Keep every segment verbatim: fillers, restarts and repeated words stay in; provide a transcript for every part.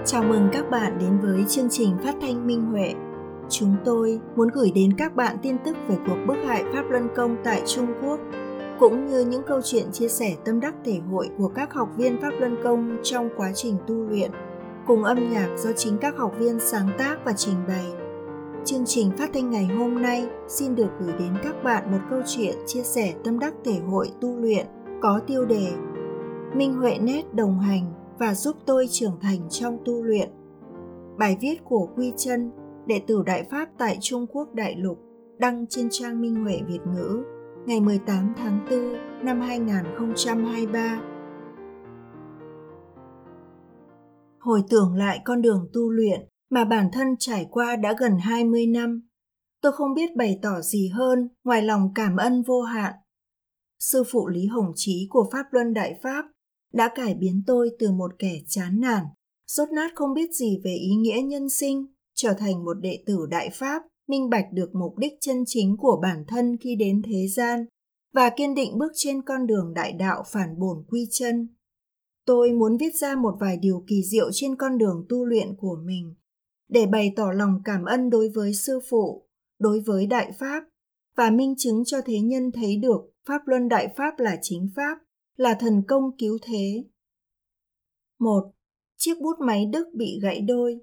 Chào mừng các bạn đến với chương trình phát thanh Minh Huệ. Chúng tôi muốn gửi đến các bạn tin tức về cuộc bức hại Pháp Luân Công tại Trung Quốc, cũng như những câu chuyện chia sẻ tâm đắc thể hội của các học viên Pháp Luân Công trong quá trình tu luyện, cùng âm nhạc do chính các học viên sáng tác và trình bày. Chương trình phát thanh ngày hôm nay xin được gửi đến các bạn một câu chuyện chia sẻ tâm đắc thể hội tu luyện có tiêu đề Minh Huệ Net đồng hành và giúp tôi trưởng thành trong tu luyện. Bài viết của Quy Chân, đệ tử Đại Pháp tại Trung Quốc Đại Lục, đăng trên trang Minh Huệ Việt ngữ ngày mười tám tháng tư năm hai nghìn không trăm hai mươi ba. Hồi tưởng lại con đường tu luyện mà bản thân trải qua đã gần hai mươi năm, tôi không biết bày tỏ gì hơn ngoài lòng cảm ơn vô hạn. Sư phụ Lý Hồng Chí của Pháp Luân Đại Pháp đã cải biến tôi từ một kẻ chán nản, dốt nát không biết gì về ý nghĩa nhân sinh, trở thành một đệ tử Đại Pháp, minh bạch được mục đích chân chính của bản thân khi đến thế gian và kiên định bước trên con đường đại đạo phản bổn quy chân. Tôi muốn viết ra một vài điều kỳ diệu trên con đường tu luyện của mình, để bày tỏ lòng cảm ơn đối với sư phụ, đối với Đại Pháp, và minh chứng cho thế nhân thấy được Pháp Luân Đại Pháp là chính Pháp, là thần công cứu thế. một. Chiếc bút máy Đức bị gãy đôi.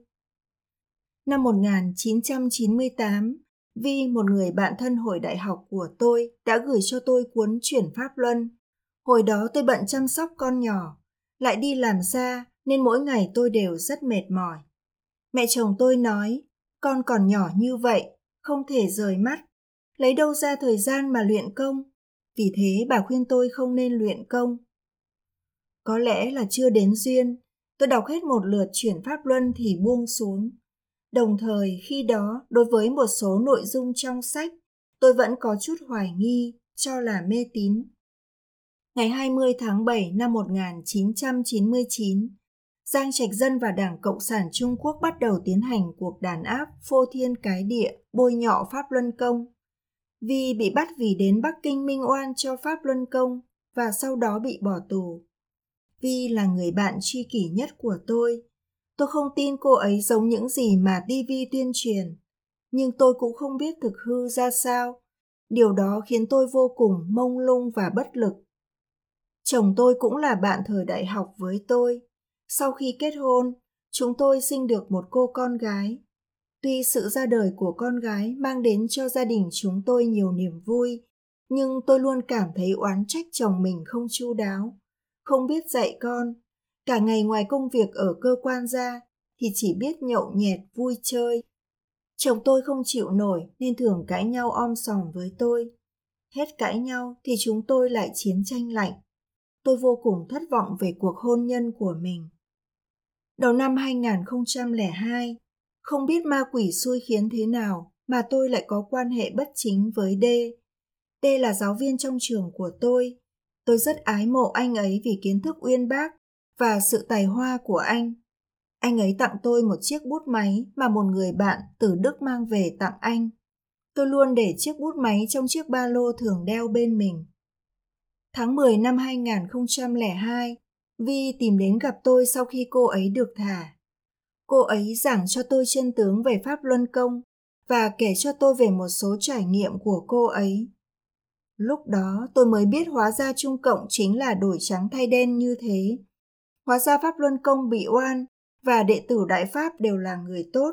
Năm một nghìn chín trăm chín mươi tám, Vi, một người bạn thân hồi đại học của tôi, đã gửi cho tôi cuốn Chuyển Pháp Luân. Hồi đó tôi bận chăm sóc con nhỏ, lại đi làm xa nên mỗi ngày tôi đều rất mệt mỏi. Mẹ chồng tôi nói, con còn nhỏ như vậy, không thể rời mắt, lấy đâu ra thời gian mà luyện công. Vì thế bà khuyên tôi không nên luyện công. Có lẽ là chưa đến duyên, tôi đọc hết một lượt Chuyển Pháp Luân thì buông xuống. Đồng thời khi đó, đối với một số nội dung trong sách, tôi vẫn có chút hoài nghi, cho là mê tín. Ngày hai mươi tháng bảy năm một nghìn chín trăm chín mươi chín, Giang Trạch Dân và Đảng Cộng sản Trung Quốc bắt đầu tiến hành cuộc đàn áp phô thiên cái địa, bôi nhọ Pháp Luân Công. Vi bị bắt vì đến Bắc Kinh minh oan cho Pháp Luân Công và sau đó bị bỏ tù. Vi là người bạn tri kỷ nhất của tôi. Tôi không tin cô ấy giống những gì mà ti vi tuyên truyền, nhưng tôi cũng không biết thực hư ra sao. Điều đó khiến tôi vô cùng mông lung và bất lực. Chồng tôi cũng là bạn thời đại học với tôi. Sau khi kết hôn, chúng tôi sinh được một cô con gái. Tuy sự ra đời của con gái mang đến cho gia đình chúng tôi nhiều niềm vui, nhưng tôi luôn cảm thấy oán trách chồng mình không chu đáo, không biết dạy con. Cả ngày ngoài công việc ở cơ quan ra thì chỉ biết nhậu nhẹt vui chơi. Chồng tôi không chịu nổi nên thường cãi nhau om sòm với tôi. Hết cãi nhau thì chúng tôi lại chiến tranh lạnh. Tôi vô cùng thất vọng về cuộc hôn nhân của mình. Đầu năm hai nghìn không trăm lẻ hai, không biết ma quỷ xui khiến thế nào mà tôi lại có quan hệ bất chính với D. D là giáo viên trong trường của tôi. Tôi rất ái mộ anh ấy vì kiến thức uyên bác và sự tài hoa của anh. Anh ấy tặng tôi một chiếc bút máy mà một người bạn từ Đức mang về tặng anh. Tôi luôn để chiếc bút máy trong chiếc ba lô thường đeo bên mình. Tháng mười năm hai nghìn không trăm lẻ hai, Vi tìm đến gặp tôi sau khi cô ấy được thả. Cô ấy giảng cho tôi chân tướng về Pháp Luân Công và kể cho tôi về một số trải nghiệm của cô ấy. Lúc đó tôi mới biết hóa ra Trung Cộng chính là đổi trắng thay đen như thế. Hóa ra Pháp Luân Công bị oan và đệ tử Đại Pháp đều là người tốt.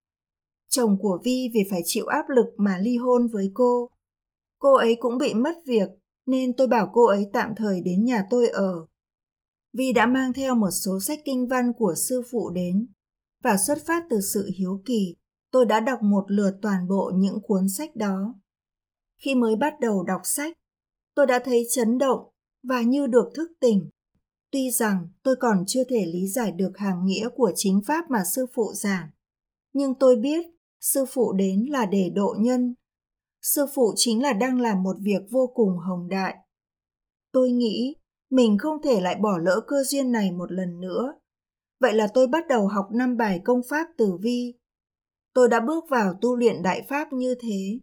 Chồng của Vi vì phải chịu áp lực mà ly hôn với cô. Cô ấy cũng bị mất việc nên tôi bảo cô ấy tạm thời đến nhà tôi ở. Vi đã mang theo một số sách kinh văn của sư phụ đến, và xuất phát từ sự hiếu kỳ, tôi đã đọc một lượt toàn bộ những cuốn sách đó. Khi mới bắt đầu đọc sách, tôi đã thấy chấn động và như được thức tỉnh. Tuy rằng tôi còn chưa thể lý giải được hàm nghĩa của chính pháp mà sư phụ giảng, nhưng tôi biết sư phụ đến là để độ nhân. Sư phụ chính là đang làm một việc vô cùng hồng đại. Tôi nghĩ mình không thể lại bỏ lỡ cơ duyên này một lần nữa. Vậy là tôi bắt đầu học năm bài công pháp từ Vi. Tôi đã bước vào tu luyện Đại Pháp như thế.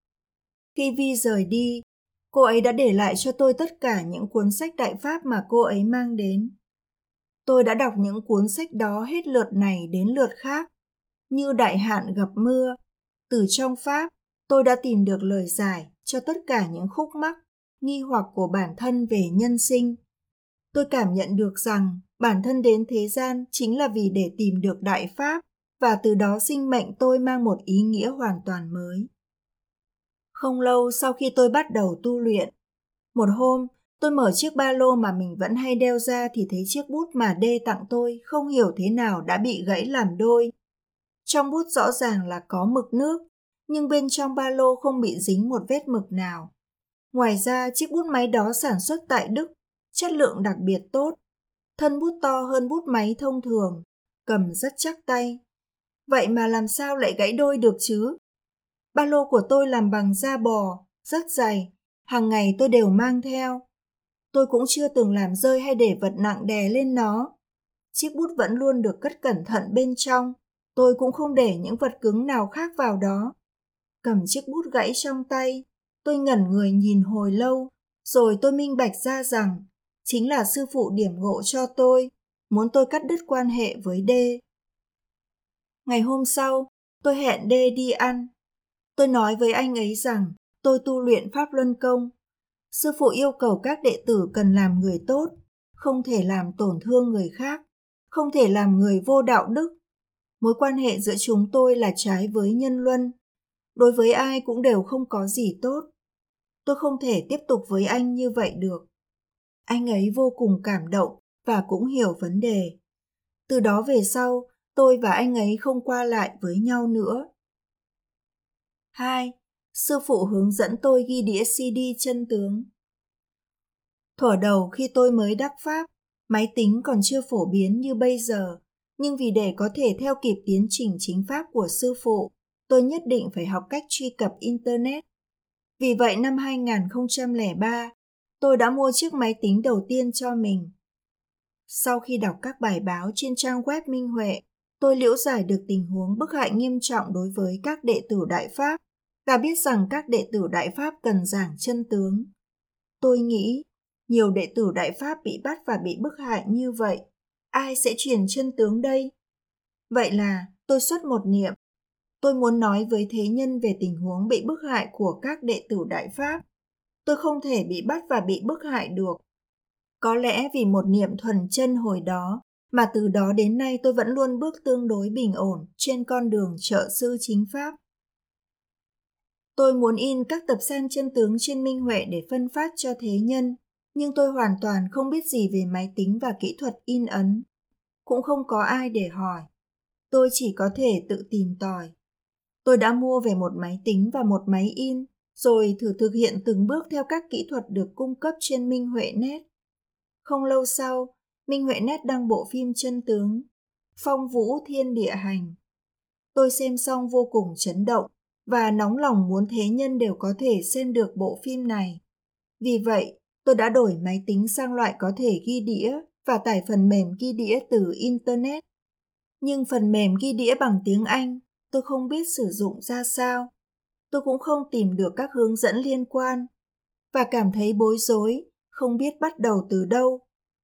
Khi Vi rời đi, cô ấy đã để lại cho tôi tất cả những cuốn sách Đại Pháp mà cô ấy mang đến. Tôi đã đọc những cuốn sách đó hết lượt này đến lượt khác, như Đại hạn gặp mưa. Từ trong Pháp, tôi đã tìm được lời giải cho tất cả những khúc mắc, nghi hoặc của bản thân về nhân sinh. Tôi cảm nhận được rằng bản thân đến thế gian chính là vì để tìm được Đại Pháp, và từ đó sinh mệnh tôi mang một ý nghĩa hoàn toàn mới. Không lâu sau khi tôi bắt đầu tu luyện, một hôm tôi mở chiếc ba lô mà mình vẫn hay đeo ra thì thấy chiếc bút mà Đê tặng tôi không hiểu thế nào đã bị gãy làm đôi. Trong bút rõ ràng là có mực nước, nhưng bên trong ba lô không bị dính một vết mực nào. Ngoài ra, chiếc bút máy đó sản xuất tại Đức, chất lượng đặc biệt tốt. Thân bút to hơn bút máy thông thường, cầm rất chắc tay. Vậy mà làm sao lại gãy đôi được chứ? Ba lô của tôi làm bằng da bò, rất dày, hàng ngày tôi đều mang theo. Tôi cũng chưa từng làm rơi hay để vật nặng đè lên nó. Chiếc bút vẫn luôn được cất cẩn thận bên trong. Tôi cũng không để những vật cứng nào khác vào đó. Cầm chiếc bút gãy trong tay, tôi ngẩn người nhìn hồi lâu, rồi tôi minh bạch ra rằng chính là sư phụ điểm ngộ cho tôi, muốn tôi cắt đứt quan hệ với Đê. Ngày hôm sau, tôi hẹn Đê đi ăn. Tôi nói với anh ấy rằng tôi tu luyện Pháp Luân Công. Sư phụ yêu cầu các đệ tử cần làm người tốt, không thể làm tổn thương người khác, không thể làm người vô đạo đức. Mối quan hệ giữa chúng tôi là trái với nhân luân. Đối với ai cũng đều không có gì tốt. Tôi không thể tiếp tục với anh như vậy được. Anh ấy vô cùng cảm động và cũng hiểu vấn đề. Từ đó về sau, tôi và anh ấy không qua lại với nhau nữa. hai. Sư phụ hướng dẫn tôi ghi đĩa xê đê chân tướng. Thuở đầu khi tôi mới đắc Pháp, máy tính còn chưa phổ biến như bây giờ, nhưng vì để có thể theo kịp tiến trình chính pháp của sư phụ, tôi nhất định phải học cách truy cập Internet. Vì vậy năm hai không không ba, tôi đã mua chiếc máy tính đầu tiên cho mình. Sau khi đọc các bài báo trên trang web Minh Huệ, tôi liễu giải được tình huống bức hại nghiêm trọng đối với các đệ tử Đại Pháp, và biết rằng các đệ tử Đại Pháp cần giảng chân tướng. Tôi nghĩ, nhiều đệ tử Đại Pháp bị bắt và bị bức hại như vậy, ai sẽ truyền chân tướng đây? Vậy là tôi xuất một niệm. Tôi muốn nói với thế nhân về tình huống bị bức hại của các đệ tử Đại Pháp. Tôi không thể bị bắt và bị bức hại được. Có lẽ vì một niệm thuần chân hồi đó, mà từ đó đến nay tôi vẫn luôn bước tương đối bình ổn trên con đường trợ sư chính Pháp. Tôi muốn in các tập san chân tướng trên Minh Huệ để phân phát cho thế nhân, nhưng tôi hoàn toàn không biết gì về máy tính và kỹ thuật in ấn. Cũng không có ai để hỏi. Tôi chỉ có thể tự tìm tòi. Tôi đã mua về một máy tính và một máy in, rồi thử thực hiện từng bước theo các kỹ thuật được cung cấp trên Minh Huệ Net. Không lâu sau, Minh Huệ Net đăng bộ phim chân tướng, Phong Vũ Thiên Địa Hành. Tôi xem xong vô cùng chấn động và nóng lòng muốn thế nhân đều có thể xem được bộ phim này. Vì vậy, tôi đã đổi máy tính sang loại có thể ghi đĩa và tải phần mềm ghi đĩa từ Internet. Nhưng phần mềm ghi đĩa bằng tiếng Anh, tôi không biết sử dụng ra sao. Tôi cũng không tìm được các hướng dẫn liên quan và cảm thấy bối rối, không biết bắt đầu từ đâu.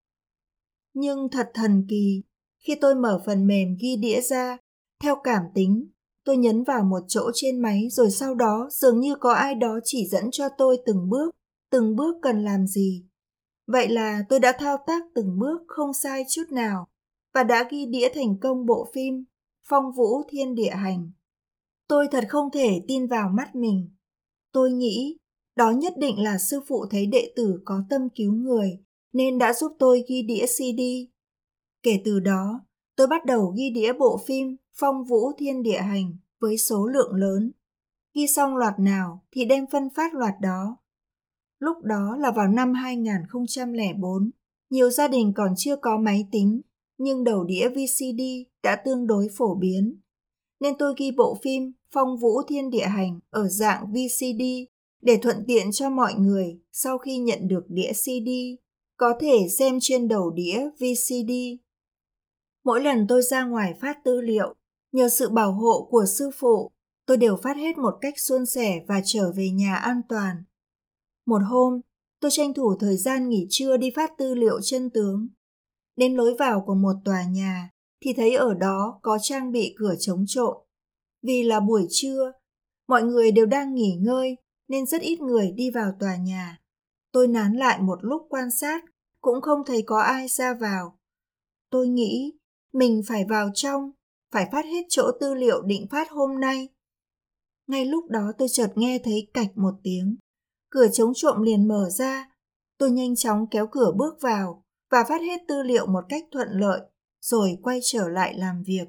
Nhưng thật thần kỳ, khi tôi mở phần mềm ghi đĩa ra, theo cảm tính, tôi nhấn vào một chỗ trên máy rồi sau đó dường như có ai đó chỉ dẫn cho tôi từng bước, từng bước cần làm gì. Vậy là tôi đã thao tác từng bước không sai chút nào và đã ghi đĩa thành công bộ phim Phong Vũ Thiên Địa Hành. Tôi thật không thể tin vào mắt mình. Tôi nghĩ đó nhất định là sư phụ thấy đệ tử có tâm cứu người nên đã giúp tôi ghi đĩa xê đê. Kể từ đó, tôi bắt đầu ghi đĩa bộ phim Phong Vũ Thiên Địa Hành với số lượng lớn. Ghi xong loạt nào thì đem phân phát loạt đó. Lúc đó là vào năm hai không không bốn, nhiều gia đình còn chưa có máy tính, nhưng đầu đĩa vê xê đê đã tương đối phổ biến. Nên tôi ghi bộ phim Phong Vũ Thiên Địa Hành ở dạng vê xê đê để thuận tiện cho mọi người sau khi nhận được đĩa xê đê, có thể xem trên đầu đĩa vê xê đê. Mỗi lần tôi ra ngoài phát tư liệu, nhờ sự bảo hộ của sư phụ, tôi đều phát hết một cách suôn sẻ và trở về nhà an toàn. Một hôm, tôi tranh thủ thời gian nghỉ trưa đi phát tư liệu chân tướng. Đến lối vào của một tòa nhà thì thấy ở đó có trang bị cửa chống trộm. Vì là buổi trưa, mọi người đều đang nghỉ ngơi nên rất ít người đi vào tòa nhà. Tôi nán lại một lúc quan sát, cũng không thấy có ai ra vào. Tôi nghĩ mình phải vào trong, phải phát hết chỗ tư liệu định phát hôm nay. Ngay lúc đó tôi chợt nghe thấy cạch một tiếng. Cửa chống trộm liền mở ra. Tôi nhanh chóng kéo cửa bước vào và phát hết tư liệu một cách thuận lợi, rồi quay trở lại làm việc.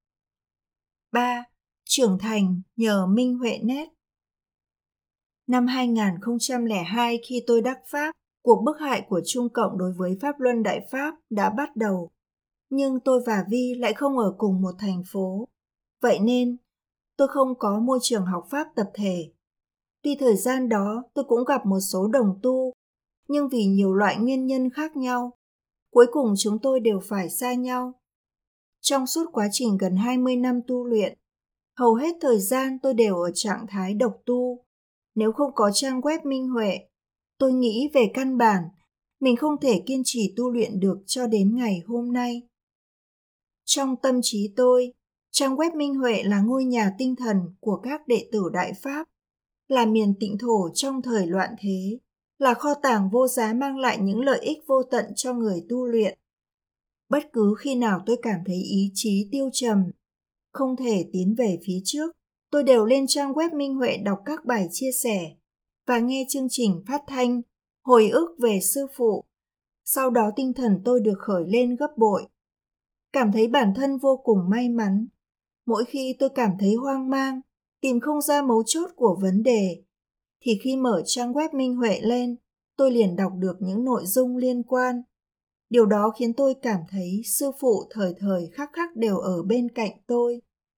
ba. Trưởng thành nhờ Minh Huệ Net. Năm hai không không hai, khi tôi đắc Pháp, cuộc bức hại của Trung Cộng đối với Pháp Luân Đại Pháp đã bắt đầu. Nhưng tôi và Vi lại không ở cùng một thành phố. Vậy nên, tôi không có môi trường học Pháp tập thể. Tuy thời gian đó tôi cũng gặp một số đồng tu, nhưng vì nhiều loại nguyên nhân khác nhau, cuối cùng chúng tôi đều phải xa nhau. Trong suốt quá trình gần hai mươi năm tu luyện, hầu hết thời gian tôi đều ở trạng thái độc tu. Nếu không có trang web Minh Huệ, tôi nghĩ về căn bản, mình không thể kiên trì tu luyện được cho đến ngày hôm nay. Trong tâm trí tôi, trang web Minh Huệ là ngôi nhà tinh thần của các đệ tử Đại Pháp, là miền tịnh thổ trong thời loạn thế, là kho tàng vô giá mang lại những lợi ích vô tận cho người tu luyện. Bất cứ khi nào tôi cảm thấy ý chí tiêu trầm, không thể tiến về phía trước, tôi đều lên trang web Minh Huệ đọc các bài chia sẻ và nghe chương trình phát thanh, hồi ức về sư phụ. Sau đó tinh thần tôi được khởi lên gấp bội. Cảm thấy bản thân vô cùng may mắn. Mỗi khi tôi cảm thấy hoang mang, tìm không ra mấu chốt của vấn đề, thì khi mở trang web Minh Huệ lên, tôi liền đọc được những nội dung liên quan. Điều đó khiến tôi cảm thấy sư phụ thời thời khắc khắc đều ở bên cạnh tôi.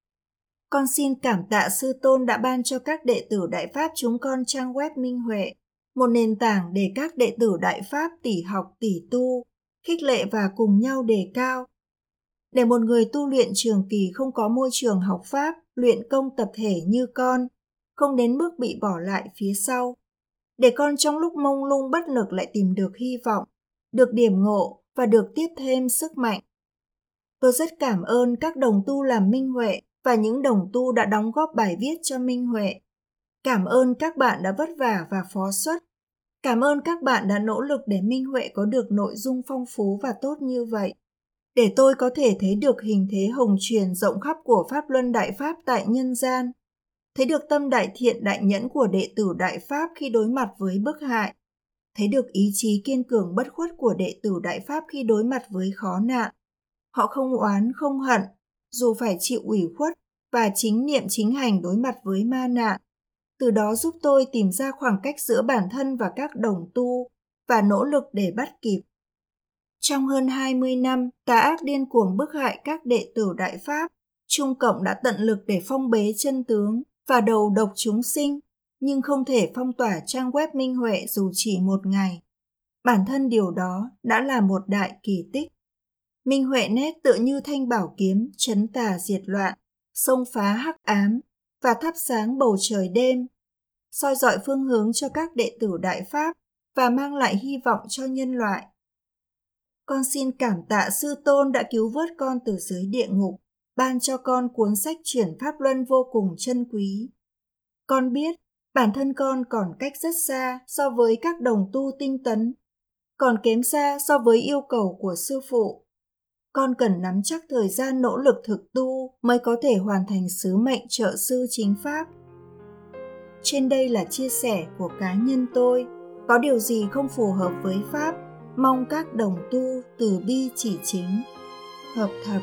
Con xin cảm tạ sư tôn đã ban cho các đệ tử Đại Pháp chúng con trang web Minh Huệ, một nền tảng để các đệ tử Đại Pháp tỉ học tỉ tu, khích lệ và cùng nhau đề cao. Để một người tu luyện trường kỳ không có môi trường học Pháp, luyện công tập thể như con, không đến mức bị bỏ lại phía sau. Để con trong lúc mông lung bất lực lại tìm được hy vọng, được điểm ngộ và được tiếp thêm sức mạnh. Tôi rất cảm ơn các đồng tu làm Minh Huệ và những đồng tu đã đóng góp bài viết cho Minh Huệ. Cảm ơn các bạn đã vất vả và phó xuất. Cảm ơn các bạn đã nỗ lực để Minh Huệ có được nội dung phong phú và tốt như vậy. Để tôi có thể thấy được hình thế hồng truyền rộng khắp của Pháp Luân Đại Pháp tại nhân gian. Thấy được tâm đại thiện đại nhẫn của đệ tử Đại Pháp khi đối mặt với bức hại. Thấy được ý chí kiên cường bất khuất của đệ tử Đại Pháp khi đối mặt với khó nạn. Họ không oán không hận, dù phải chịu ủy khuất, và chính niệm chính hành đối mặt với ma nạn. Từ đó giúp tôi tìm ra khoảng cách giữa bản thân và các đồng tu và nỗ lực để bắt kịp. Trong hơn hai mươi năm, tà ác điên cuồng bức hại các đệ tử Đại Pháp, Trung Cộng đã tận lực để phong bế chân tướng và đầu độc chúng sinh, nhưng không thể phong tỏa trang web Minh Huệ dù chỉ một ngày. Bản thân điều đó đã là một đại kỳ tích. Minh Huệ Net tựa như thanh bảo kiếm trấn tà diệt loạn, xông phá hắc ám và thắp sáng bầu trời đêm, soi rọi phương hướng cho các đệ tử Đại Pháp và mang lại hy vọng cho nhân loại. Con xin cảm tạ sư tôn đã cứu vớt con từ dưới địa ngục, ban cho con cuốn sách chuyển Pháp Luân vô cùng chân quý. Con biết bản thân con còn cách rất xa so với các đồng tu tinh tấn, còn kém xa so với yêu cầu của sư phụ. Con cần nắm chắc thời gian nỗ lực thực tu mới có thể hoàn thành sứ mệnh trợ sư chính Pháp. Trên đây là chia sẻ của cá nhân tôi, có điều gì không phù hợp với Pháp, mong các đồng tu từ bi chỉ chính. Hợp thập.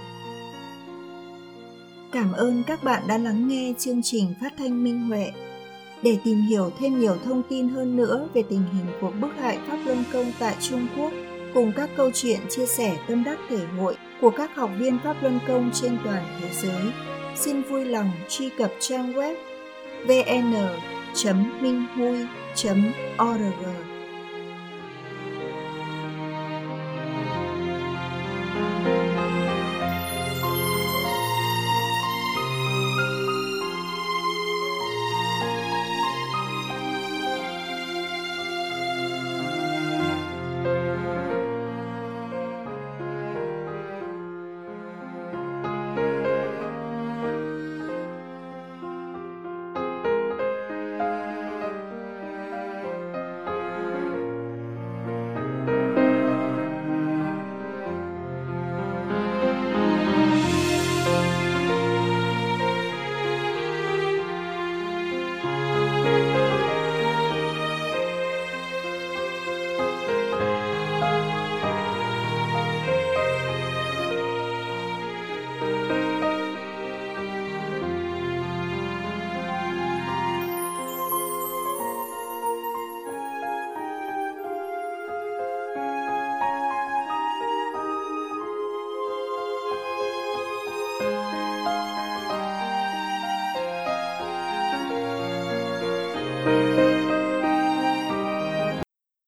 Cảm ơn các bạn đã lắng nghe chương trình phát thanh Minh Huệ. Để tìm hiểu thêm nhiều thông tin hơn nữa về tình hình cuộc bức hại Pháp Luân Công tại Trung Quốc, cùng các câu chuyện chia sẻ tâm đắc thể hội của các học viên Pháp Luân Công trên toàn thế giới, xin vui lòng truy cập trang web vê en chấm minh hui chấm org.